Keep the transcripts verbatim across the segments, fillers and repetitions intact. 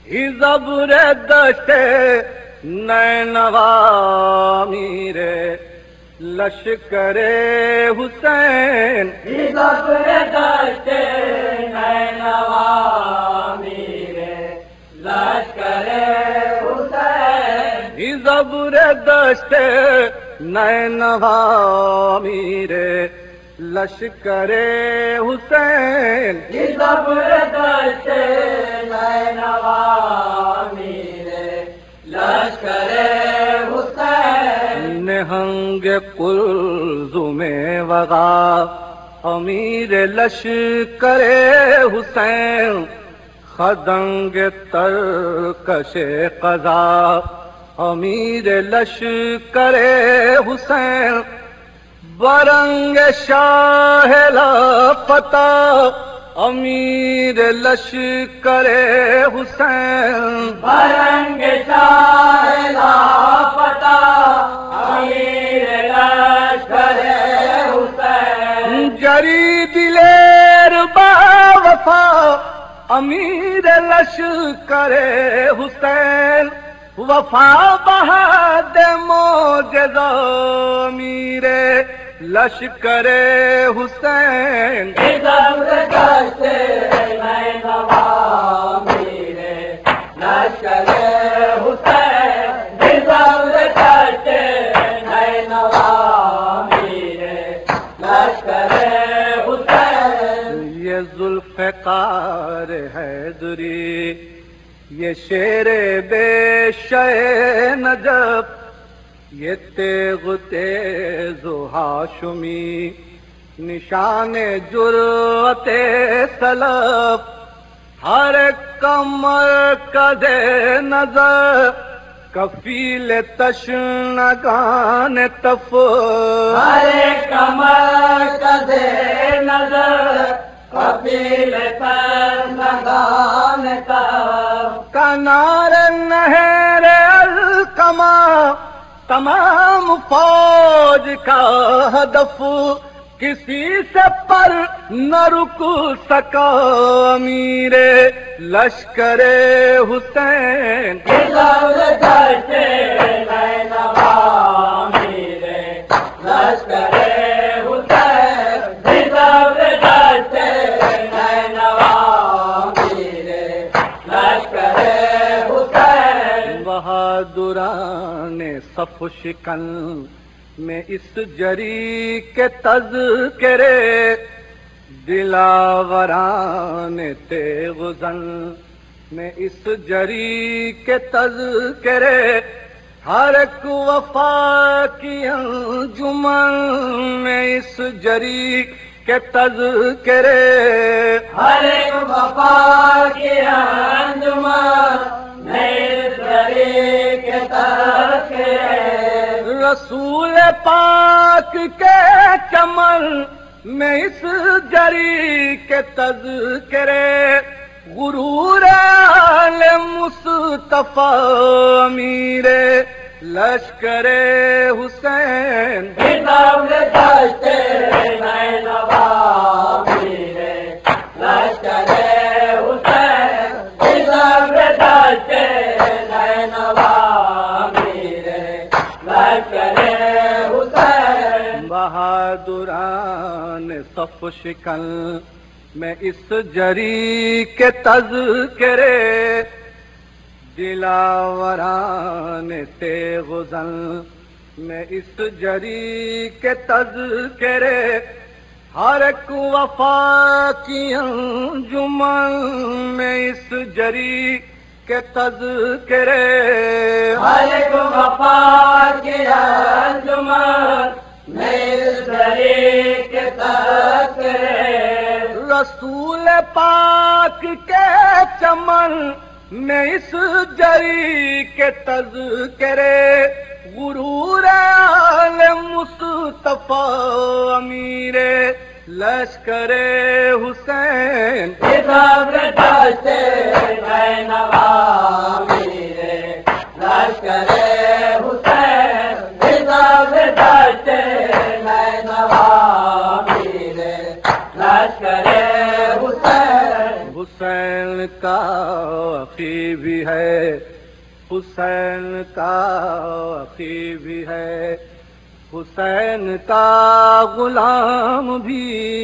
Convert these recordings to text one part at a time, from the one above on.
ہی زبر دشت نینوا میرے لشکر حسین، ہی زبر دشت نینوا میرے لشکر حسین، ہی زبر دشت نینوا میرے لشکر حسین، ہی زبر دشت نینوا میرے لشکر حسین، نہنگ قلزم وغا امیر لشکر حسین، خدنگ ترکش قضا امیر لشکر حسین، برنگ شاہ لافتہ امیر لشکر حسین، برنگ شاہ لافتہ امیر لشکر حسین، جری دلیر با وفا امیر لشکر حسین، وفا بہاد معجزہ امیر لشکر حسین، ہی زبر دشت نینوا میرے لشکر حسین، ہی زبر دشت نینوا میرے لشکر حسین، یہ ذوالفقار حیدری، یہ شیر بے شے نجف، یہ تیغ تیز و ہاشمی، نشان جرأت سلف، ہر کمر کدے نظر کفیل تشنگان تف، ہر کمر کدے نظر کفیل تشنگان تف، کنار نہر القما تمام فوج کا ہدف، کسی سے پر نہ رک سکا امیر لشکر حسین، ہی زبر دشت نینوا میرے لشکر حسین، ہی زبر دشت نینوا میرے لشکر حسین، بہادران صف شکن میں اس جری کے تذکرے، دلاوران تیغ زن میں اس جری کے تذکرے، ہر ایک وفا کی انجمن میں اس جری کے تذکرے، ہر ایک وفا کی انجمن میں جری کے تذکرے، رسول پاک کے چمن میں اس جری کے تذکرے، غرور آل مصطفیٰ امیر لشکر حسین، ہی زبر دشت نینوا میرے لشکر حسین، ہی زبر دشت نینوا میرے لشکر حسین، بہادران صف شکن میں اس جری کے تذکرے، دلاوران تیغ زن میں اس جری کے تذکرے، ہر ایک وفا کی انجمن میں اس جری کے تذکرے، ہر ایک وفا کی انجمن میں اس جری کے تذکرے، رسول پاک کے چمن میں اس جری کے تذکرے، غرور آل مصطفیٰ امیر لشکر حسین، ہی زبر دشت نینوا میرے لشکر حسین، ہی زبر دشت نینوا میرے لشکر حسین، حسین کا اخی بھی ہے، حسین کا اخی بھی ہے، حسین کا غلام بھی،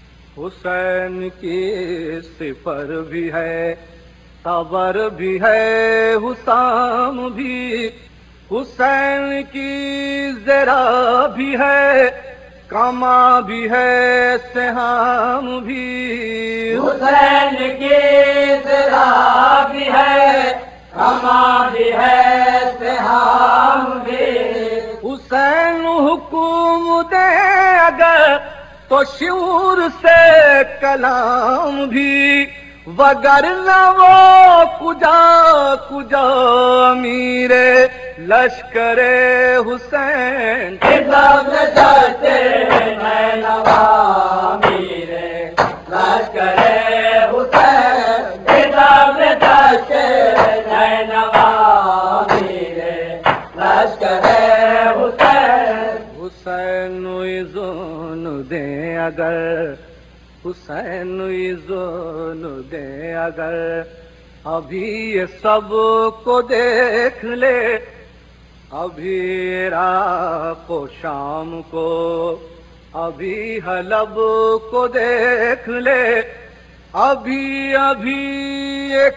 حسین کی سپر بھی ہے، صبر بھی ہے، حسام بھی، حسین کی ذرا بھی ہے، کما بھی ہے، سہام بھی، حسین کی ذرا بھی ہے، کما بھی ہے، سہام بھی، حسین حکم دے اگر تو شعور سے کلام بھی، وگرنہ وہ کجا کجا امیر لشکر حسین، حساب جاتے نینوا میرے لشکر حسین، حساب جاتے نینوا میرے لشکر حسین، حسین اذن دیں اگر، حسین اذن دیں اگر، ابھی یہ سب کو دیکھ لے، ابھی عراق و شام کو، ابھی حلب کو دیکھ لے، ابھی ابھی یہ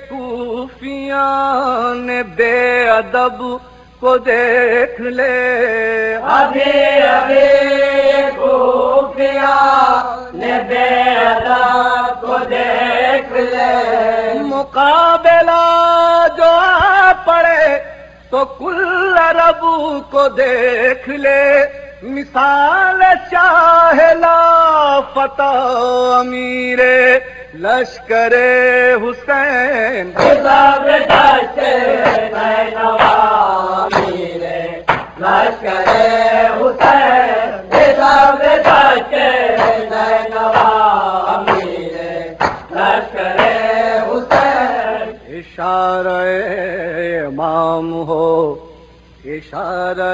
کوفیان بے ادب کو دیکھ لے، ابھی ابھی خوفیا نے بے ادب کو دیکھ لے، مقابلہ جو آ پڑے تو کل عرب کو دیکھ لے، مثال شاہ لا فتح امیر لشکر حسین، حساب جاتے نینوا میرے لشکر حسین، حساب جاتے نینوا میرے لشکر حسین، اشارہ امام ہو، اشارہ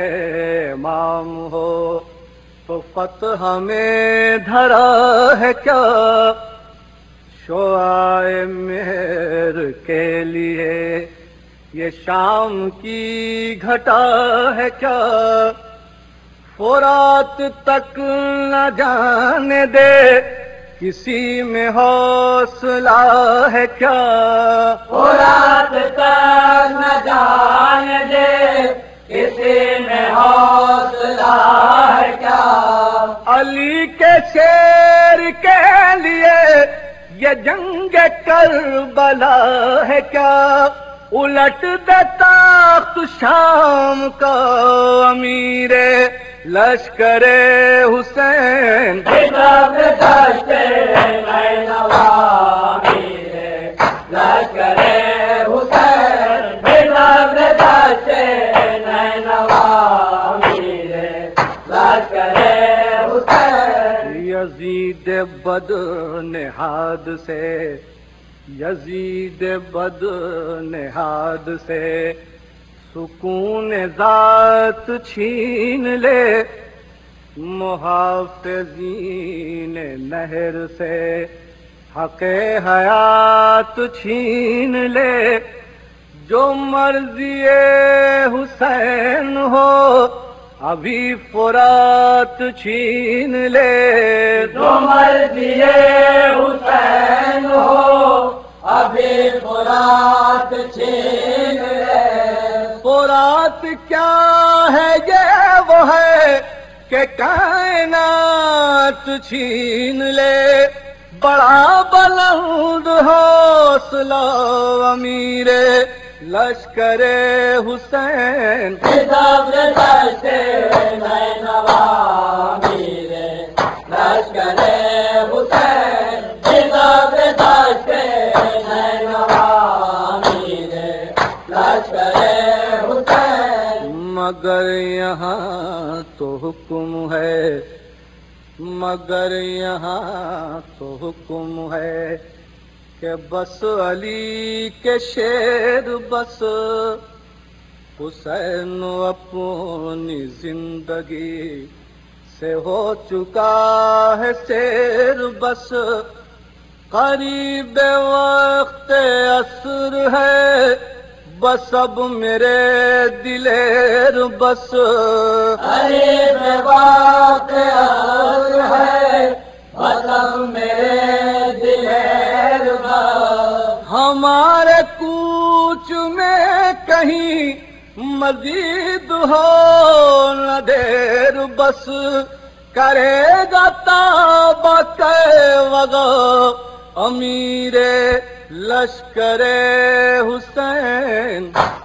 امام ہو، تو فتح میں دھرا ہے کیا، شعاع مہر کے لیے یہ شام کی گھٹا ہے کیا، فرات تک نہ جانے دے کسی میں حوصلہ ہے کیا، رات تک نہ جان دے کسی میں حوصلہ ہے کیا، علی کے شیر کے لیے یہ جنگ کربلا ہے کیا، الٹ دے تخت شام کا امیر لشکر حسین، حساب جاتے نینوا میرے لشکر حسین، حساب جاتے نینوا میرے لشکر حسین، یزید بد نہاد سے، یزید بد نہاد سے سکون ذات چھین لے، محافظین نہر سے حق حیات چھین لے، جو مرضی حسین ہو ابھی فرات چھین لے، جو مرضی حسین ہو ابھی فرات چھین لے، فرات کیا ہے یہ وہ ہے کہ کائنات چھین لے، بڑا بلند حوصلہ امیر لشکر حسین، حساب جاتے نینوا میرے لشکر حسین، حساب جاتے نینوا میرے لشکر حسین، مگر یہاں تو حکم ہے، مگر یہاں تو حکم ہے کہ بس علی کے شیر بس، حسین اپنی زندگی سے ہو چکا ہے سیر بس، قریب وقت عصر ہے بس اب میرے دلیر بس قریب وقت عصر ہے بس اب میرے دلیر بس ہمارے کوچ میں کہیں مزید ہو نہ دیر بس کرے گا تابہ کے وغا امیر لشکر حسین